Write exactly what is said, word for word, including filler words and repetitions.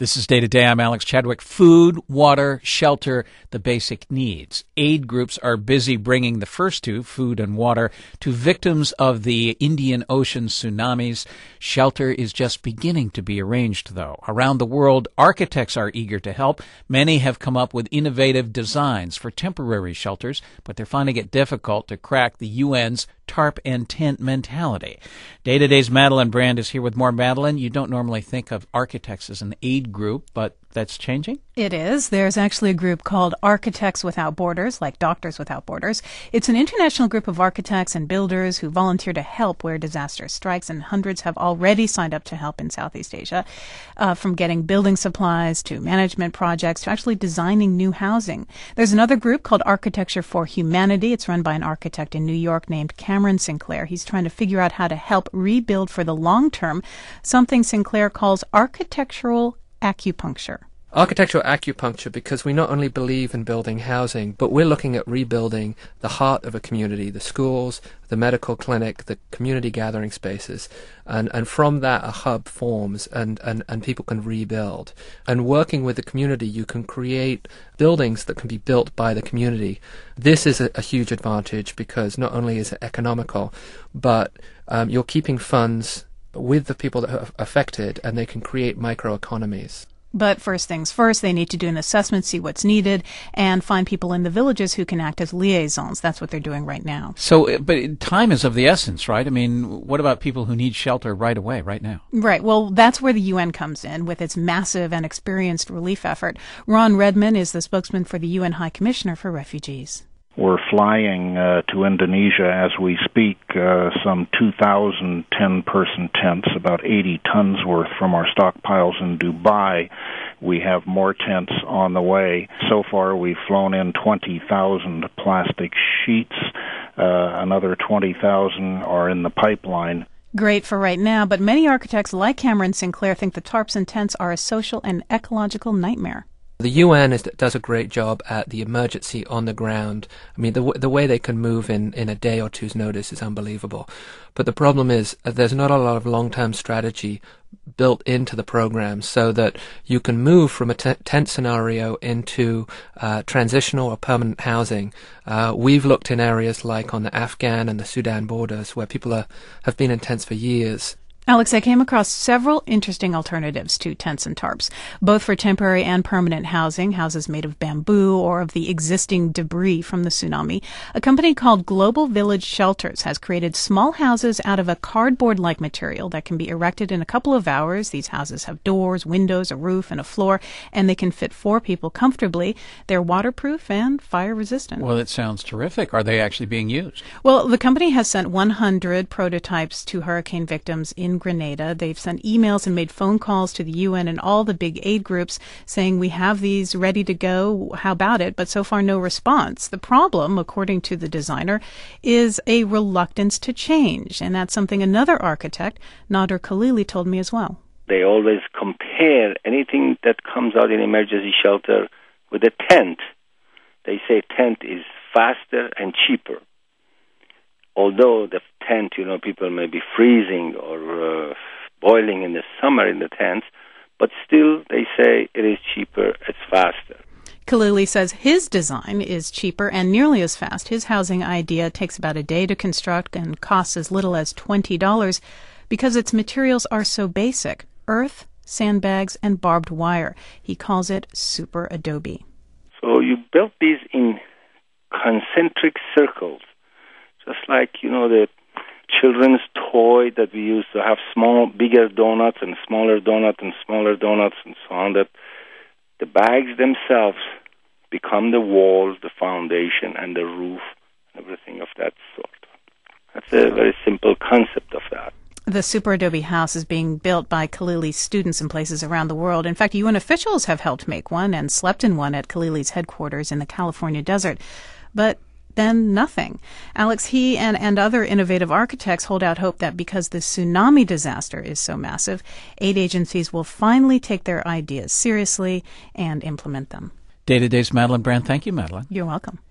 This is Day to Day. I'm Alex Chadwick. Food, water, shelter, the basic needs. Aid groups are busy bringing the first two, food and water, to victims of the Indian Ocean tsunamis. Shelter is just beginning to be arranged, though. Around the world, architects are eager to help. Many have come up with innovative designs for temporary shelters, but they're finding it difficult to crack the U N's tarp and tent mentality. Day to Day's Madeline Brand is here with more. Madeline, you don't normally think of architects as an aid group, but that's changing? It is. There's actually a group called Architects Without Borders, like Doctors Without Borders. It's an international group of architects and builders who volunteer to help where disaster strikes, and hundreds have already signed up to help in Southeast Asia, uh, from getting building supplies to management projects to actually designing new housing. There's another group called Architecture for Humanity. It's run by an architect in New York named Cameron Sinclair. He's trying to figure out how to help rebuild for the long term, something Sinclair calls architectural acupuncture. Architectural acupuncture, because we not only believe in building housing, but we're looking at rebuilding the heart of a community, the schools, the medical clinic, the community gathering spaces. And, and from that, a hub forms and, and, and people can rebuild. And working with the community, you can create buildings that can be built by the community. This is a, a huge advantage because not only is it economical, but um, you're keeping funds with the people that are affected, and they can create microeconomies. But first things first, they need to do an assessment, see what's needed, and find people in the villages who can act as liaisons. That's what they're doing right now. So, but time is of the essence, right? I mean, what about people who need shelter right away, right now? Right. Well, that's where the U N comes in with its massive and experienced relief effort. Ron Redman is the spokesman for the U N High Commissioner for Refugees. We're flying uh, to Indonesia as we speak, uh, some two thousand ten-person tents, about eighty tons worth from our stockpiles in Dubai. We have more tents on the way. So far, we've flown in twenty thousand plastic sheets. Uh, another twenty thousand are in the pipeline. Great for right now, but many architects like Cameron Sinclair think the tarps and tents are a social and ecological nightmare. The U N is, does a great job at the emergency on the ground. I mean, the the way they can move in, in a day or two's notice is unbelievable. But the problem is uh, there's not a lot of long-term strategy built into the program so that you can move from a t- tent scenario into uh, transitional or permanent housing. Uh, we've looked in areas like on the Afghan and the Sudan borders where people are, have been in tents for years. Alex, I came across several interesting alternatives to tents and tarps, both for temporary and permanent housing, houses made of bamboo or of the existing debris from the tsunami. A company called Global Village Shelters has created small houses out of a cardboard-like material that can be erected in a couple of hours. These houses have doors, windows, a roof, and a floor, and they can fit four people comfortably. They're waterproof and fire-resistant. Well, it sounds terrific. Are they actually being used? Well, the company has sent one hundred prototypes to hurricane victims in Grenada. They've sent emails and made phone calls to the U N and all the big aid groups saying, we have these ready to go, how about it? But so far no response. The problem, according to the designer, is a reluctance to change. And that's something another architect, Nader Khalili, told me as well. They always compare anything that comes out in emergency shelter with a tent. They say tent is faster and cheaper. Although the tent, you know, people may be freezing or uh, boiling in the summer in the tents, but still they say it is cheaper, it's faster. Khalili says his design is cheaper and nearly as fast. His housing idea takes about a day to construct and costs as little as twenty dollars because its materials are so basic: earth, sandbags, and barbed wire. He calls it super adobe. So you built these in concentric circles. Just like, you know, the children's toy that we used to have small, bigger donuts and smaller donuts and smaller donuts and so on, that the bags themselves become the walls, the foundation, and the roof, everything of that sort. That's a very simple concept of that. The Super Adobe house is being built by Khalili's students in places around the world. In fact, U N officials have helped make one and slept in one at Khalili's headquarters in the California desert. But then nothing. Alex, he and, and other innovative architects hold out hope that because the tsunami disaster is so massive, aid agencies will finally take their ideas seriously and implement them. Day to Day's Madeline Brand. Thank you, Madeline. You're welcome.